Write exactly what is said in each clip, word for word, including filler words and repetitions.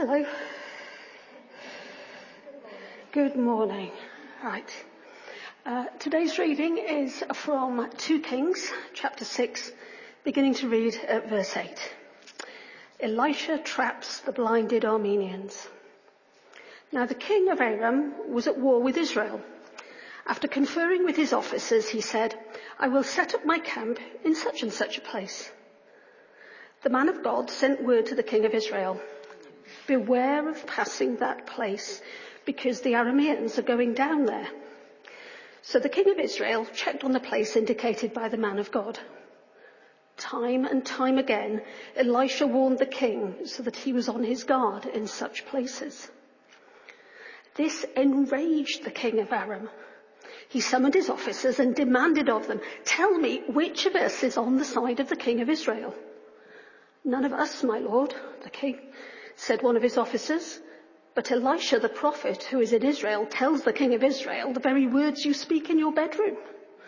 Hello. Good morning. Right. Uh, today's reading is from two Kings, chapter six, beginning to read at verse eight. Elisha traps the blinded Arameans. Now the king of Aram was at war with Israel. After conferring with his officers, he said, "I will set up my camp in such and such a place." The man of God sent word to the king of Israel, "Beware of passing that place, because the Arameans are going down there." So the king of Israel checked on the place indicated by the man of God. Time and time again, Elisha warned the king so that he was on his guard in such places. This enraged the king of Aram. He summoned his officers and demanded of them, "Tell me, which of us is on the side of the king of Israel?" "None of us, my lord," the king said one of his officers. "But Elisha the prophet, who is in Israel, tells the king of Israel the very words you speak in your bedroom."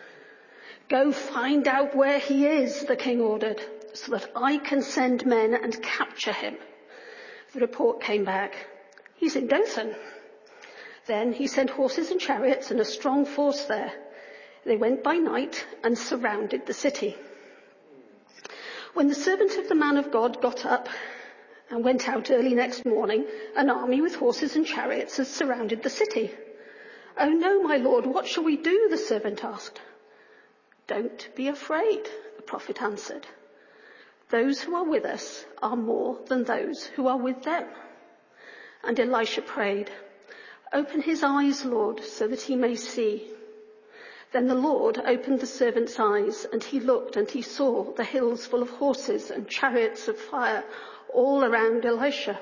"Go find out where he is," the king ordered, "so that I can send men and capture him." The report came back, "He's in Dothan." Then he sent horses and chariots and a strong force there. They went by night and surrounded the city. When the servant of the man of God got up and went out early next morning, an army with horses and chariots had surrounded the city. "Oh no, my lord, what shall we do?" the servant asked. "Don't be afraid," the prophet answered. "Those who are with us are more than those who are with them." And Elisha prayed, "Open his eyes, Lord, so that he may see." Then the Lord opened the servant's eyes, and he looked and he saw the hills full of horses and chariots of fire all around Elisha.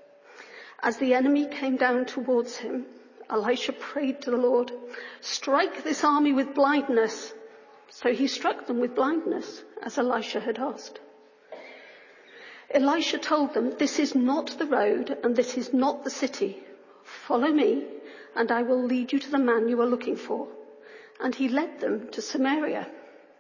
As the enemy came down towards him, Elisha prayed to the Lord, "Strike this army with blindness." So he struck them with blindness, as Elisha had asked. Elisha told them, "This is not the road and this is not the city. Follow me and I will lead you to the man you are looking for." And he led them to Samaria.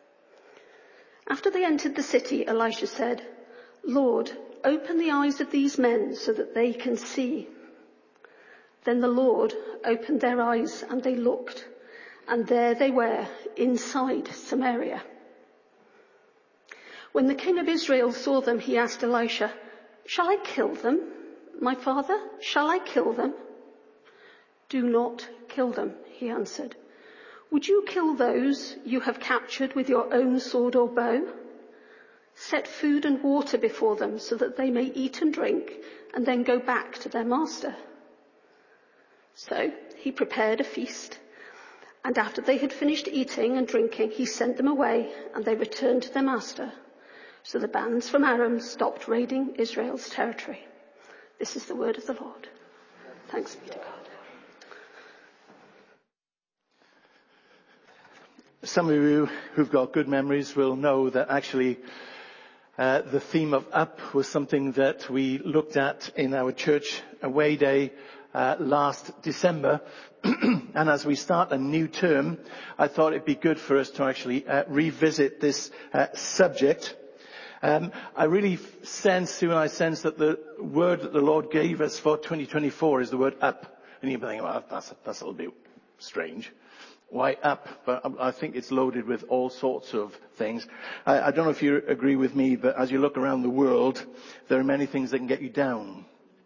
After they entered the city, Elisha said, "Lord, open the eyes of these men so that they can see." Then the Lord opened their eyes and they looked, and there they were inside Samaria. When the king of Israel saw them, he asked Elisha, "Shall I kill them, my father? Shall I kill them?" "Do not kill them," he answered. "Would you kill those you have captured with your own sword or bow? Set food and water before them so that they may eat and drink and then go back to their master." So he prepared a feast, and after they had finished eating and drinking, he sent them away and they returned to their master. So the bands from Aram stopped raiding Israel's territory. This is the word of the Lord. Thanks be to God. Some of you who've got good memories will know that actually uh, the theme of Up was something that we looked at in our church away day uh, last December. And as we start a new term, I thought it'd be good for us to actually uh, revisit this uh, subject. Um, I really sense, and I sense that the word that the Lord gave us for twenty twenty-four is the word up. And you're thinking, well, that's, that's a little bit strange. Why up? But I think it's loaded with all sorts of things. I, I don't know if you agree with me, but as you look around the world, there are many things that can get you down.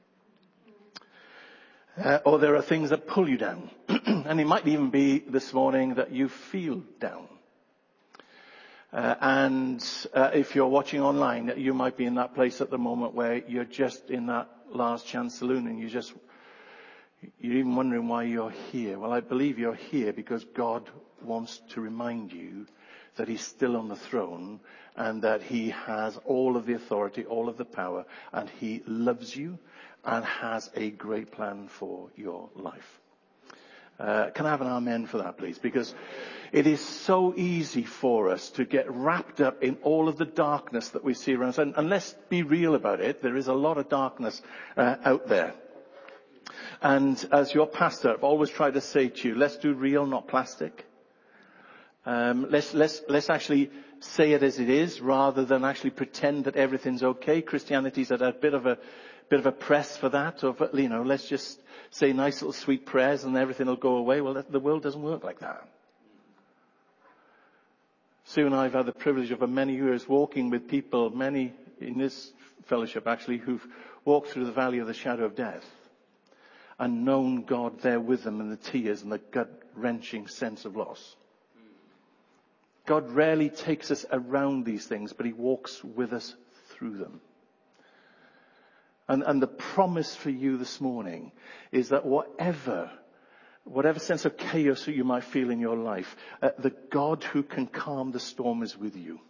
Uh, or there are things that pull you down. And it might even be this morning that you feel down. Uh, and uh, if you're watching online, you might be in that place at the moment where you're just in that last chance saloon and you just... You're even wondering why you're here. Well, I believe you're here because God wants to remind you that he's still on the throne and that he has all of the authority, all of the power, and he loves you and has a great plan for your life. Uh, can I have an amen for that, please? Because it is so easy for us to get wrapped up in all of the darkness that we see around us. And, and let's be real about it. There is a lot of darkness uh, out there. And as your pastor, I've always tried to say to you, let's do real, not plastic. Um, let's, let's, let's actually say it as it is rather than actually pretend that everything's okay. Christianity's at a bit of a, bit of a press for that of, you know, let's just say nice little sweet prayers and everything will go away. Well, the world doesn't work like that. Sue and I have had the privilege of for many years walking with people, many in this fellowship actually, who've walked through the valley of the shadow of death and known God there with them in the tears and the gut-wrenching sense of loss. God rarely takes us around these things, but he walks with us through them. And, and the promise for you this morning is that whatever, whatever sense of chaos that you might feel in your life, uh, the God who can calm the storm is with you.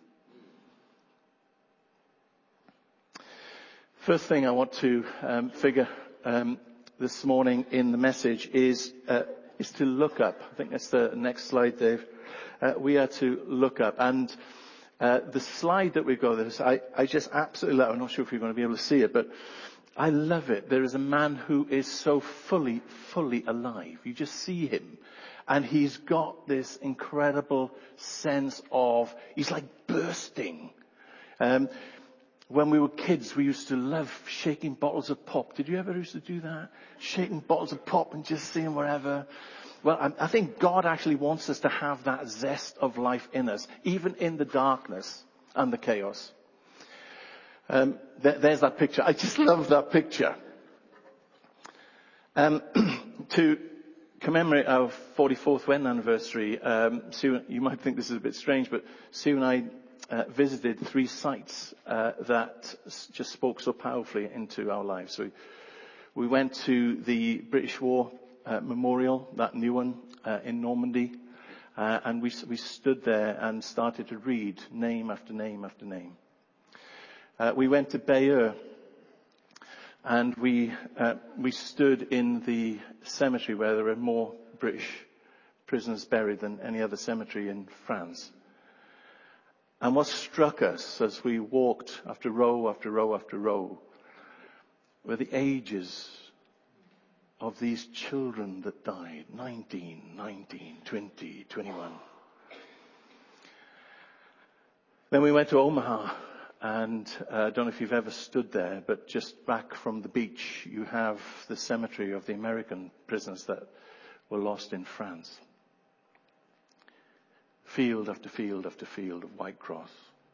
First thing I want to um, figure um, this morning in the message is uh, is to look up. I think that's the next slide, Dave. Uh, we are to look up. And uh, the slide that we've got, this, I, I just absolutely love. I'm not sure if you're going to be able to see it, but I love it. There is a man who is so fully, fully alive. You just see him. And he's got this incredible sense of, he's like bursting. Um, When we were kids, we used to love shaking bottles of pop. Did you ever used to do that? Shaking bottles of pop and just seeing wherever. Well, I, I think God actually wants us to have that zest of life in us, even in the darkness and the chaos. Um, there, there's that picture. I just love that picture. Um, to commemorate our forty-fourth wedding anniversary, um, Sue, you might think this is a bit strange, but Sue and I Uh, visited three sites uh, that s- just spoke so powerfully into our lives. So we, we went to the British War uh, Memorial, that new one uh, in Normandy, uh, and we we stood there and started to read name after name after name. Uh, we went to Bayeux, and we uh, we stood in the cemetery where there are more British prisoners buried than any other cemetery in France. And what struck us as we walked after row after row after row were the ages of these children that died. nineteen, nineteen, twenty, twenty-one. Then we went to Omaha, and uh, I don't know if you've ever stood there, but just back from the beach you have the cemetery of the American prisoners that were lost in France. Field after field after field of white cross.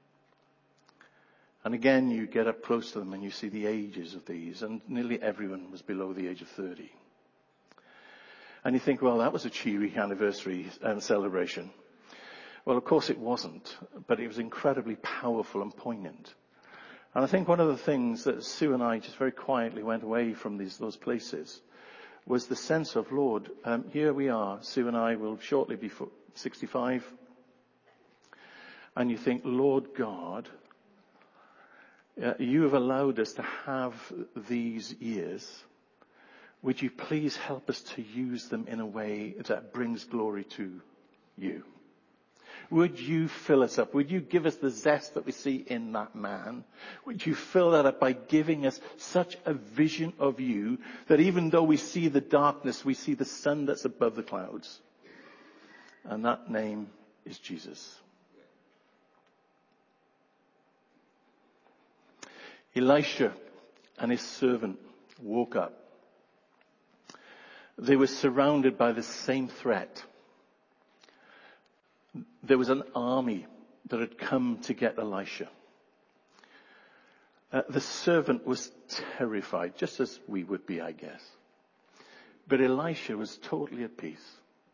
And again, you get up close to them and you see the ages of these, and nearly everyone was below the age of thirty. And you think, well, that was a cheery anniversary and celebration. Well, of course it wasn't, but it was incredibly powerful and poignant. And I think one of the things that Sue and I just very quietly went away from these those places was the sense of, Lord, um, here we are. Sue and I will shortly be sixty-five. And you think, Lord God, uh, you have allowed us to have these years. Would you please help us to use them in a way that brings glory to you? Would you fill us up? Would you give us the zest that we see in that man? Would you fill that up by giving us such a vision of you that even though we see the darkness, we see the sun that's above the clouds? And that name is Jesus. Elisha and his servant woke up. They were surrounded by the same threat. There was an army that had come to get Elisha. Uh, the servant was terrified, just as we would be, I guess. But Elisha was totally at peace.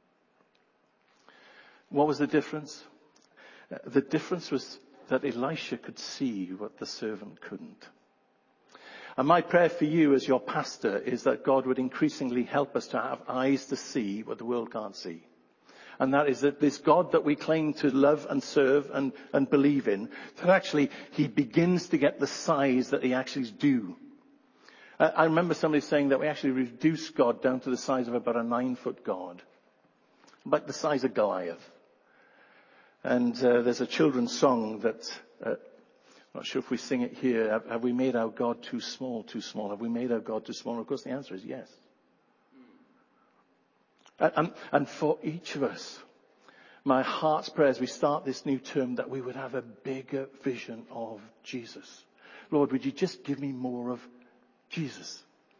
What was the difference? Uh, the difference was that Elisha could see what the servant couldn't. And my prayer for you as your pastor is that God would increasingly help us to have eyes to see what the world can't see. And that is that this God that we claim to love and serve and, and believe in, that actually he begins to get the size that he actually is due. Uh, I remember somebody saying that we actually reduce God down to the size of about a nine-foot God. About the size of Goliath. And uh, there's a children's song that... Uh, I'm not sure if we sing it here. Have, have we made our God too small, too small? Have we made our God too small? Of course, the answer is yes. And, and, and for each of us, My heart's prayer as we start this new term that we would have a bigger vision of Jesus. Lord, would you just give me more of Jesus?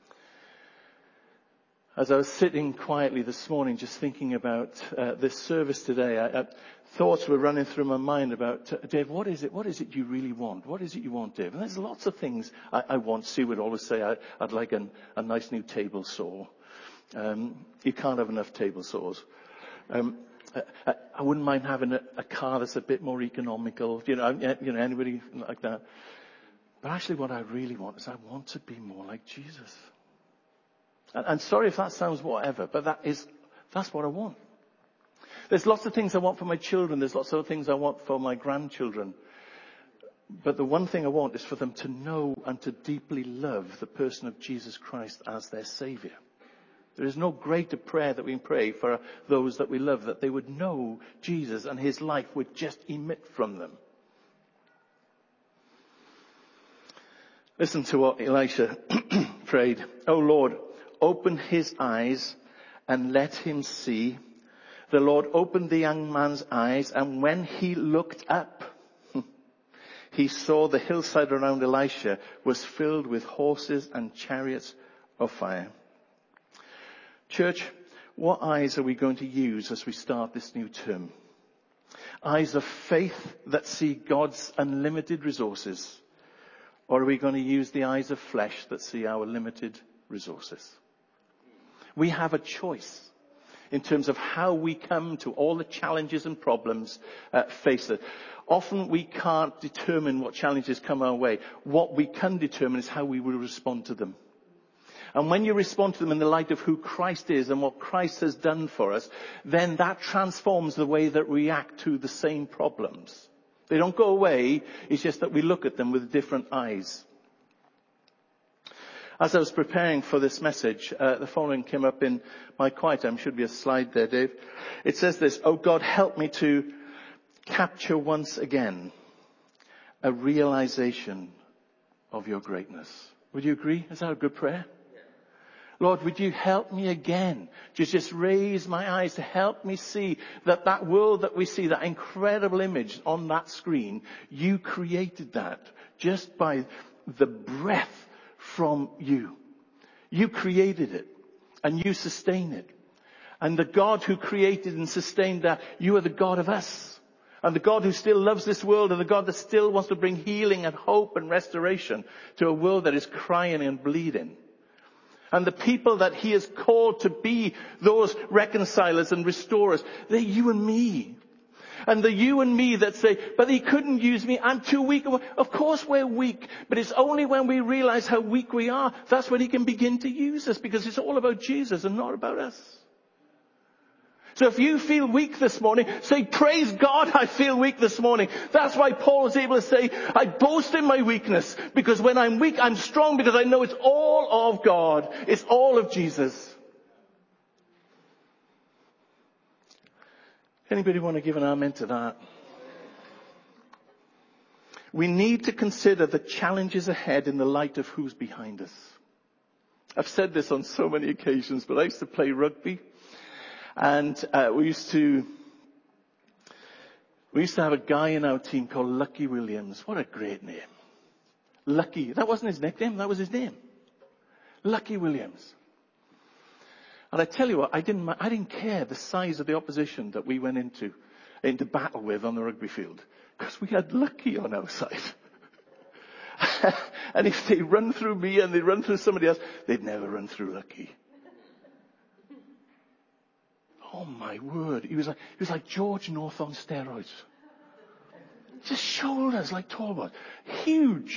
As I was sitting quietly this morning, just thinking about uh, this service today, I, I, thoughts were running through my mind about, uh, Dave, what is it? What is it you really want? What is it you want, Dave? And there's lots of things I, I want. Sue would always say, I, I'd like an, a nice new table saw. Um, you can't have enough table saws. Um, I, I wouldn't mind having a, a car that's a bit more economical. You know, you know, anybody like that. But actually, what I really want is I want to be more like Jesus. And, and sorry if that sounds whatever, but that is, that's what I want. There's lots of things I want for my children. There's lots of things I want for my grandchildren. But the one thing I want is for them to know and to deeply love the person of Jesus Christ as their Savior. There is no greater prayer that we can pray for those that we love, that they would know Jesus and his life would just emit from them. Listen to what Elisha prayed. Oh Lord, open his eyes and let him see. The Lord opened the young man's eyes, and when he looked up, he saw the hillside around Elisha was filled with horses and chariots of fire. Church, what eyes are we going to use as we start this new term? Eyes of faith that see God's unlimited resources? Or are we going to use the eyes of flesh that see our limited resources? We have a choice in terms of how we come to all the challenges and problems uh, faced. Often we can't determine what challenges come our way. What we can determine is how we will respond to them. And when you respond to them in the light of who Christ is and what Christ has done for us, then that transforms the way that we react to the same problems. They don't go away, it's just that we look at them with different eyes. As I was preparing for this message, uh, the following came up in my quiet time. Should be a slide there, Dave. It says this, oh God, help me to capture once again a realization of your greatness. Would you agree? Is that a good prayer? Lord, would you help me again to just raise my eyes to help me see that that world that we see, that incredible image on that screen, you created that just by the breath from you. You created it and you sustain it. And the God who created and sustained that, you are the God of us. And the God who still loves this world and the God that still wants to bring healing and hope and restoration to a world that is crying and bleeding. And the people that he has called to be those reconcilers and restorers, they're you and me. And the you and me that say, but he couldn't use me, I'm too weak. Of course we're weak, but it's only when we realize how weak we are, that's when he can begin to use us, because it's all about Jesus and not about us. So if you feel weak this morning, say, praise God, I feel weak this morning. That's why Paul was able to say, I boast in my weakness, because when I'm weak, I'm strong, because I know it's all of God. It's all of Jesus. Anybody want to give an amen to that? We need to consider the challenges ahead in the light of who's behind us. I've said this on so many occasions, but I used to play rugby. And uh, we used to we used to have a guy in our team called Lucky Williams. What a great name. Lucky. That wasn't his nickname, that was his name. Lucky Williams. And I tell you what, I didn't I didn't care the size of the opposition that we went into into battle with on the rugby field, because we had Lucky on our side. And if they run through me and they run through somebody else, they'd never run through Lucky. Oh my word. He was like, he was like George North on steroids. Just shoulders like Talbot. Huge.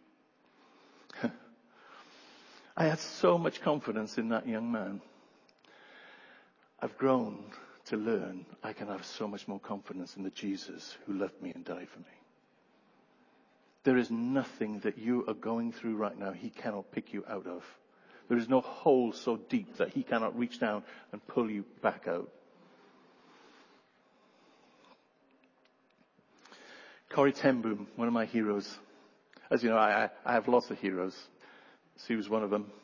I had so much confidence in that young man. I've grown to learn I can have so much more confidence in the Jesus who loved me and died for me. There is nothing that you are going through right now he cannot pick you out of. There is no hole so deep that he cannot reach down and pull you back out. Corrie ten Boom, one of my heroes. As you know, I, I have lots of heroes. She was one of them.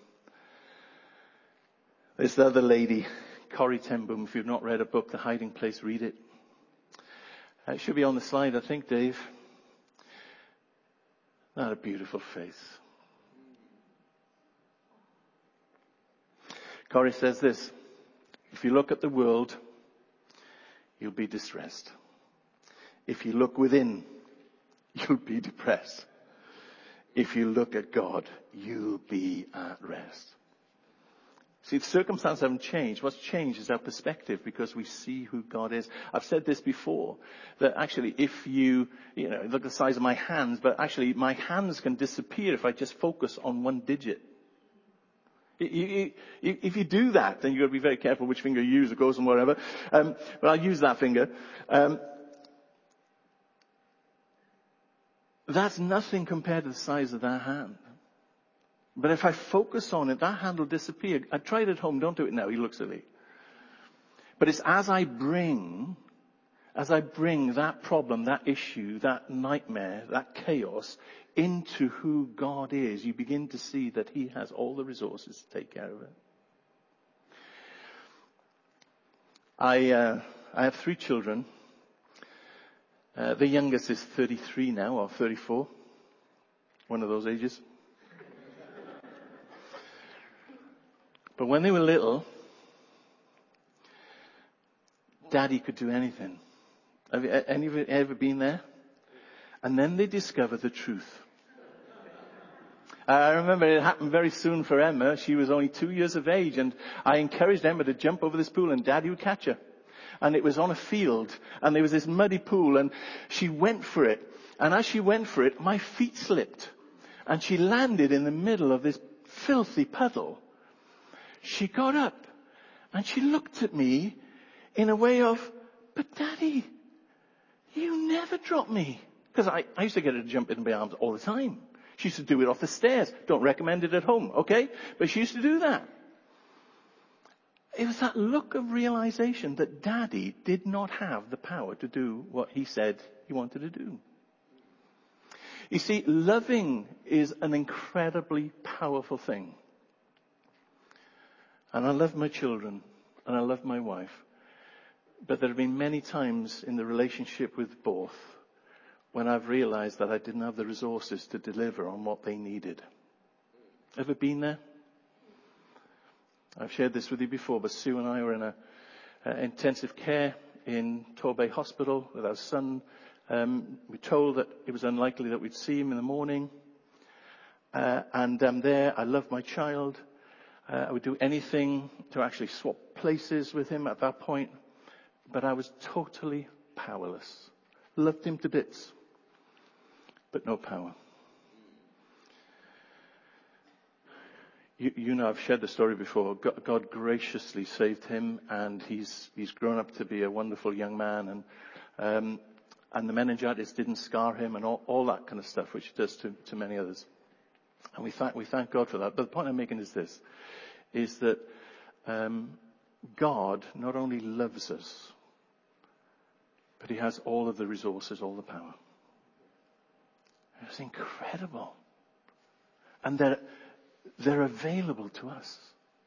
There's the other lady, Corrie ten Boom. If you've not read her book, The Hiding Place, read it. Uh, it should be on the slide, I think, Dave. Not a beautiful face. Corrie says this: if you look at the world, you'll be distressed. If you look within, you'll be depressed. If you look at God, you'll be at rest. See, the circumstances haven't changed. What's changed is our perspective, because we see who God is. I've said this before, that actually if you, you know, look at the size of my hands, but actually my hands can disappear if I just focus on one digit. You, you, if you do that, then you've got to be very careful which finger you use, of course, and whatever. Um, but I'll use that finger. Um, that's nothing compared to the size of that hand. But if I focus on it, that hand will disappear. I tried it at home. Don't do it now. You look silly. But it's as I bring, as I bring that problem, that issue, that nightmare, that chaos into who God is, you begin to see that He has all the resources to take care of it. I, uh, I have three children. Uh, the youngest is thirty-three now, or thirty-four. One of those ages. But when they were little, Daddy could do anything. Have you, any of you ever been there? And then they discover the truth. I remember it happened very soon for Emma. She was only two years of age, and I encouraged Emma to jump over this pool, and Daddy would catch her. And it was on a field, and there was this muddy pool, and she went for it. And as she went for it, my feet slipped, and she landed in the middle of this filthy puddle. She got up, and she looked at me in a way of, but Daddy, you never drop me. Because I, I used to get her to jump in my arms all the time. She used to do it off the stairs. Don't recommend it at home, okay? But she used to do that. It was that look of realization that Daddy did not have the power to do what he said he wanted to do. You see, loving is an incredibly powerful thing. And I love my children, and I love my wife. But there have been many times in the relationship with both when I've realized that I didn't have the resources to deliver on what they needed. Ever been there? I've shared this with you before, but Sue and I were in a uh, intensive care in Torbay Hospital with our son. Um, we were told that it was unlikely that we'd see him in the morning. Uh, and I'm there. I love my child. Uh, I would do anything to actually swap places with him at that point. But I was totally powerless. Loved him to bits, but no power. You, you know, I've shared the story before. God, God graciously saved him, and he's he's grown up to be a wonderful young man. And um, and the meningitis didn't scar him, and all, all that kind of stuff, which it does to, to many others. And we thank we thank God for that. But the point I'm making is this: is that um, God not only loves us, but He has all of the resources, all the power. It's incredible. And they're, they're available to us.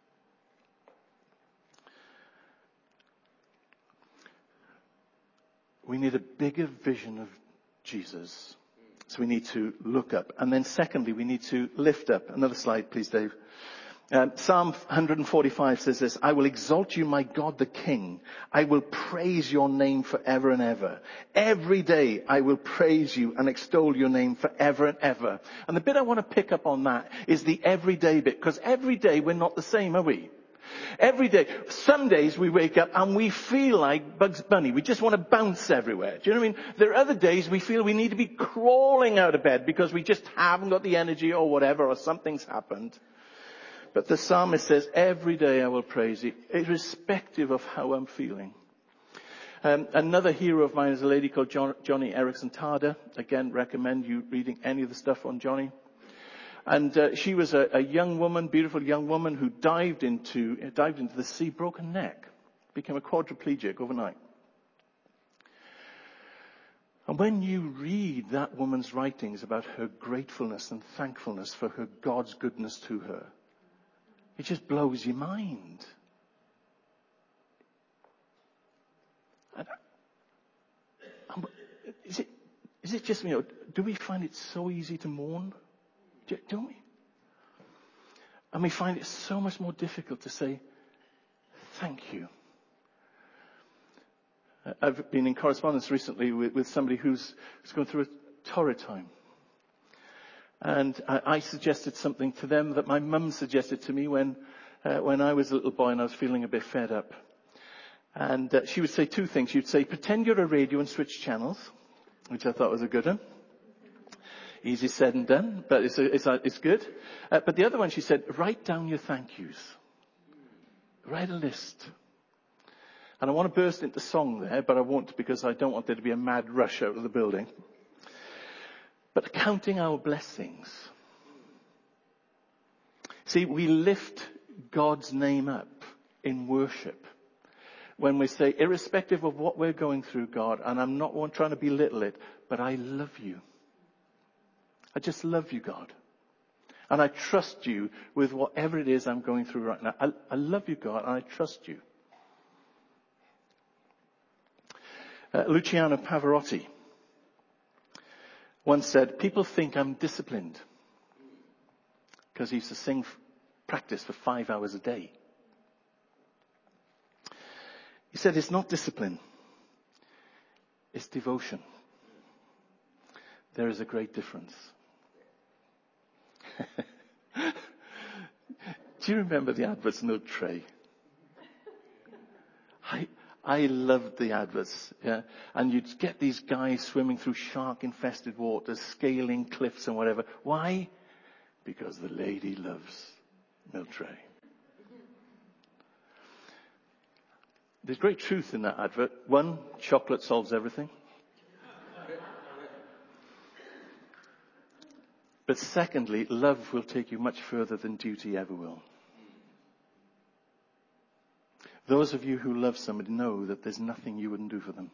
We need a bigger vision of Jesus. So we need to look up. And then secondly, we need to lift up. Another slide, please, Dave. Um, Psalm one forty-five says this: I will exalt you, my God, the King. I will praise your name forever and ever. Every day I will praise you and extol your name forever and ever. And the bit I want to pick up on that is the everyday bit, because every day we're not the same, are we? Every day. Some days we wake up and we feel like Bugs Bunny. We just want to bounce everywhere. Do you know what I mean? There are other days we feel we need to be crawling out of bed because we just haven't got the energy or whatever, or something's happened. But the psalmist says, every day I will praise you, irrespective of how I'm feeling. Um, another hero of mine is a lady called John, Johnny Erickson Tada. Again, recommend you reading any of the stuff on Johnny. And uh, she was a, a young woman, beautiful young woman, who dived into uh, dived into the sea, broke her neck, became a quadriplegic overnight. And when you read that woman's writings about her gratefulness and thankfulness for her God's goodness to her, it just blows your mind. And Is it just, you know, do we find it so easy to mourn? Don't we? And we find it so much more difficult to say, thank you. I've been in correspondence recently with, with somebody who's, who's going through a torrid time. And I, I suggested something to them that my mum suggested to me when, uh, when I was a little boy and I was feeling a bit fed up. And uh, she would say two things. She'd say, pretend you're a radio and switch channels, which I thought was a good one. Easy said and done, but it's, a, it's, a, it's good. Uh, but the other one, she said, write down your thank yous. Write a list. And I want to burst into song there, but I won't because I don't want there to be a mad rush out of the building. But counting our blessings. See, we lift God's name up in worship. When we say, irrespective of what we're going through, God, and I'm not one trying to belittle it, but I love you. I just love you, God. And I trust you with whatever it is I'm going through right now. I, I love you, God, and I trust you. Uh, Luciano Pavarotti once said, people think I'm disciplined because he used to sing practice for five hours a day. He said, it's not discipline. It's devotion. There is a great difference. Do you remember the adverts Milk Tray? I, I loved the adverts, yeah. And you'd get these guys swimming through shark-infested waters, scaling cliffs and whatever. Why? Because the lady loves Milk Tray. There's great truth in that advert. One, chocolate solves everything. But secondly, love will take you much further than duty ever will. Those of you who love somebody know that there's nothing you wouldn't do for them.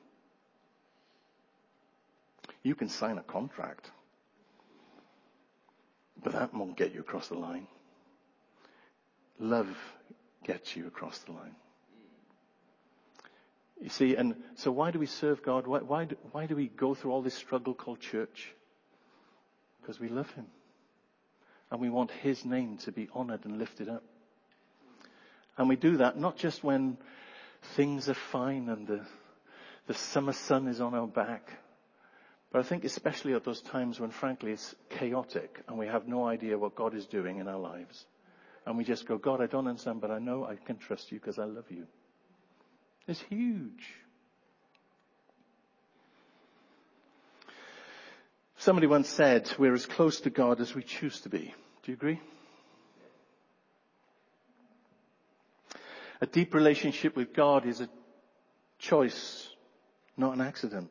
You can sign a contract, but that won't get you across the line. Love gets you across the line. You see, and so why do we serve God? Why, why, do, why do we go through all this struggle called church? Because we love him. And we want his name to be honored and lifted up. And we do that not just when things are fine and the, the summer sun is on our back, but I think especially at those times when frankly it's chaotic and we have no idea what God is doing in our lives. And we just go, God, I don't understand, but I know I can trust you because I love you. It's huge. Somebody once said, we're as close to God as we choose to be. Do you agree? A deep relationship with God is a choice, not an accident.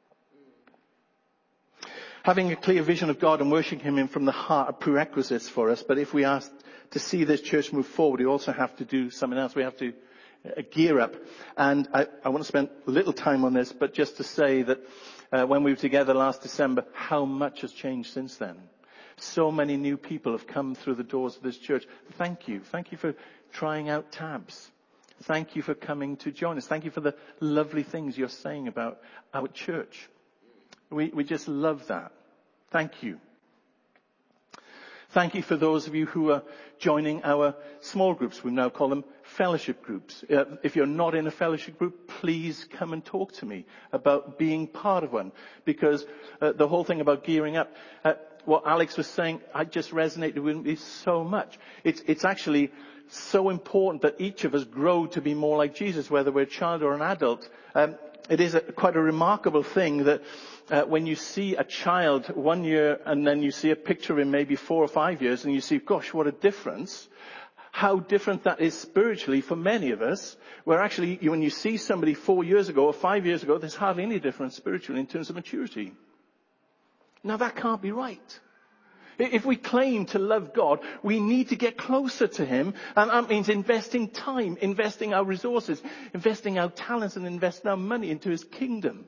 Having a clear vision of God and worshipping him from the heart are prerequisites for us. But if we are to see this church move forward, we also have to do something else. We have to uh, gear up. And I, I want to spend little time on this, but just to say that uh, when we were together last December, how much has changed since then. So many new people have come through the doors of this church. Thank you. Thank you for trying out Tabs. Thank you for coming to join us. Thank you for the lovely things you're saying about our church. We, we just love that. Thank you. Thank you for those of you who are joining our small groups. We now call them fellowship groups. Uh, if you're not in a fellowship group, please come and talk to me about being part of one. Because uh, the whole thing about gearing up, uh, what Alex was saying, I just resonated with me so much. It's, it's actually so important that each of us grow to be more like Jesus, whether we're a child or an adult. Um, it is a, quite a remarkable thing that uh, when you see a child one year and then you see a picture in maybe four or five years and you see, gosh, what a difference. How different that is spiritually for many of us, where actually when you see somebody four years ago or five years ago, there's hardly any difference spiritually in terms of maturity. Now that can't be right. If we claim to love God, we need to get closer to him. And that means investing time, investing our resources, investing our talents and investing our money into his kingdom.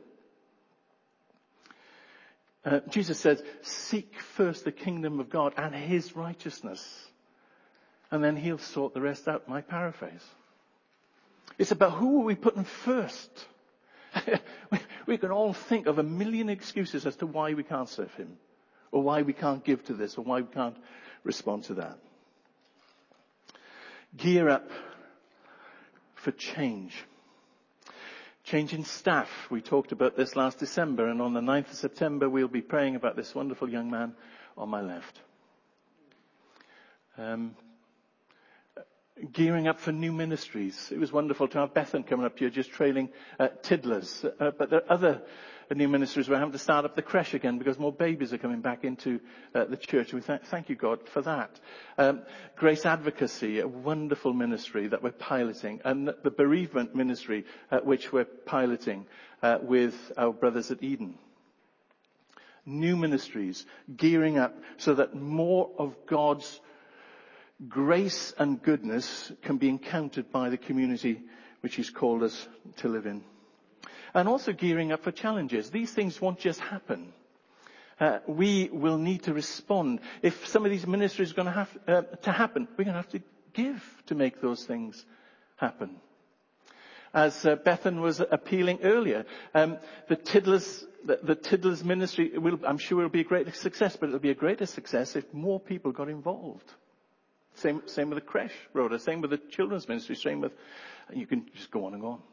Uh, Jesus says, seek first the kingdom of God and his righteousness. And then he'll sort the rest out. My paraphrase. It's about who are we putting first. We can all think of a million excuses as to why we can't serve him, or why we can't give to this, or why we can't respond to that. Gear up for change. Change in staff. We talked about this last December, and on the ninth of September we'll be praying about this wonderful young man on my left. Um, gearing up for new ministries. It was wonderful to have Bethan coming up here just trailing uh, Tiddlers. Uh, but there are other new ministries. We're having to start up the creche again because more babies are coming back into uh, the church. And we th- thank you, God, for that. Um, Grace Advocacy, a wonderful ministry that we're piloting. And the bereavement ministry, uh, which we're piloting uh, with our brothers at Eden. New ministries, gearing up so that more of God's grace and goodness can be encountered by the community which he's called us to live in. And also gearing up for challenges. These things won't just happen. Uh, we will need to respond. If some of these ministries are going to have uh, to happen, we're going to have to give to make those things happen. As uh, Bethan was appealing earlier, um, the Tiddlers, the, the Tiddlers ministry, will, I'm sure will be a great success, but it'll be a greater success if more people got involved. Same, same with the creche, Rhoda. Same with the children's ministry. Same with, you can just go on and go on.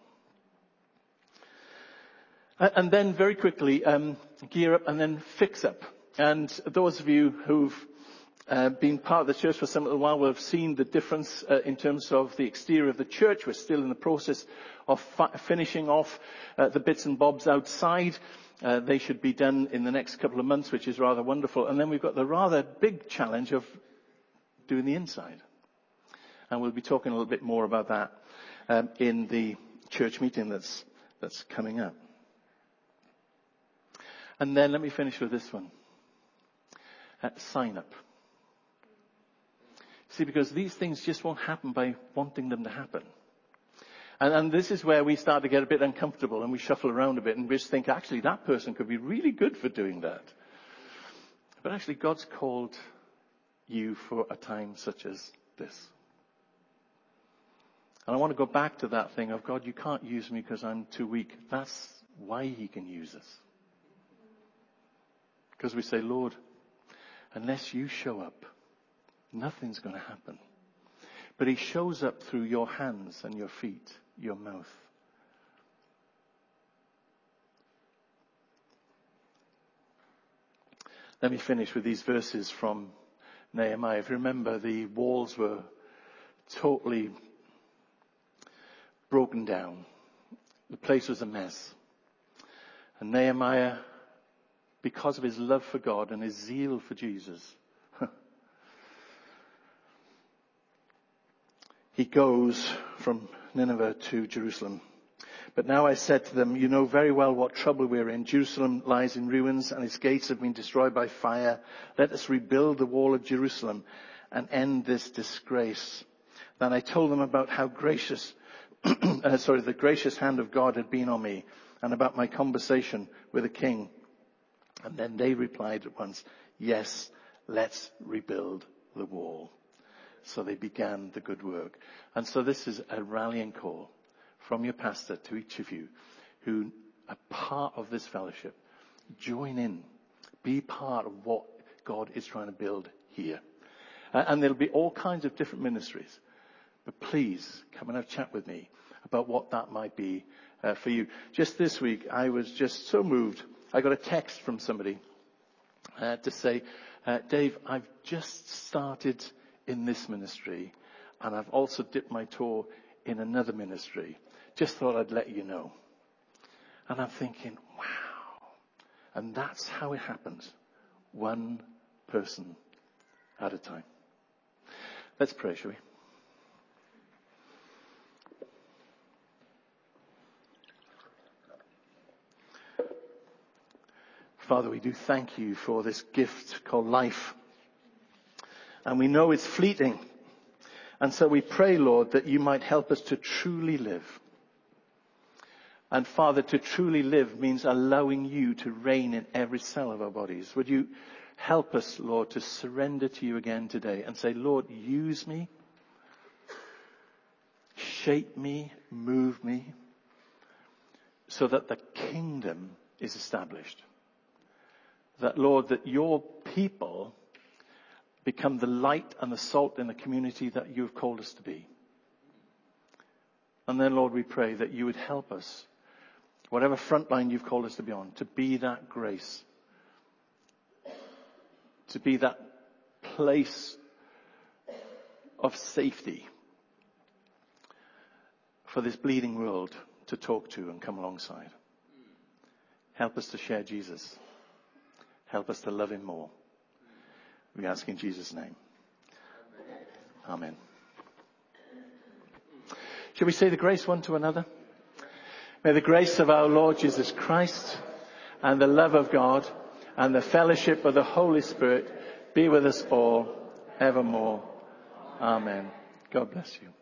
And then very quickly, um, gear up and then fix up. And those of you who've uh, been part of the church for some little while will have seen the difference uh, in terms of the exterior of the church. We're still in the process of fi- finishing off uh, the bits and bobs outside. Uh, they should be done in the next couple of months, which is rather wonderful. And then we've got the rather big challenge of doing the inside. And we'll be talking a little bit more about that um, in the church meeting that's that's coming up. And then let me finish with this one. Uh, sign up. See, because these things just won't happen by wanting them to happen. And, and this is where we start to get a bit uncomfortable and we shuffle around a bit and we just think, actually, that person could be really good for doing that. But actually, God's called you for a time such as this. And I want to go back to that thing of, God, you can't use me because I'm too weak. That's why he can use us. Because we say, Lord, unless you show up, nothing's going to happen. But he shows up through your hands and your feet, your mouth. Let me finish with these verses from Nehemiah. If you remember, the walls were totally broken down. The place was a mess. And Nehemiah, because of his love for God and his zeal for Jesus, he goes from Nineveh to Jerusalem. But now I said to them, you know very well what trouble we're in. Jerusalem lies in ruins and its gates have been destroyed by fire. Let us rebuild the wall of Jerusalem and end this disgrace. Then I told them about how gracious, uh, sorry, the gracious hand of God had been on me and about my conversation with the king. And then they replied at once, yes, let's rebuild the wall. So they began the good work. And so this is a rallying call from your pastor to each of you who are part of this fellowship. Join in. Be part of what God is trying to build here. Uh, and there'll be all kinds of different ministries. But please come and have a chat with me about what that might be uh, for you. Just this week, I was just so moved. I got a text from somebody uh, to say, uh, Dave, I've just started in this ministry and I've also dipped my toe in another ministry. Just thought I'd let you know. And I'm thinking, wow. And that's how it happens. One person at a time. Let's pray, shall we? Father, we do thank you for this gift called life. And we know it's fleeting. And so we pray, Lord, that you might help us to truly live. And Father, to truly live means allowing you to reign in every cell of our bodies. Would you help us, Lord, to surrender to you again today and say, Lord, use me, shape me, move me, so that the kingdom is established. That, Lord, that your people become the light and the salt in the community that you have called us to be. And then, Lord, we pray that you would help us, whatever front line you've called us to be on, to be that grace, to be that place of safety for this bleeding world to talk to and come alongside. Help us to share Jesus. Help us to love him more. We ask in Jesus' name. Amen. Shall we say the grace one to another? May the grace of our Lord Jesus Christ and the love of God and the fellowship of the Holy Spirit be with us all evermore. Amen. God bless you.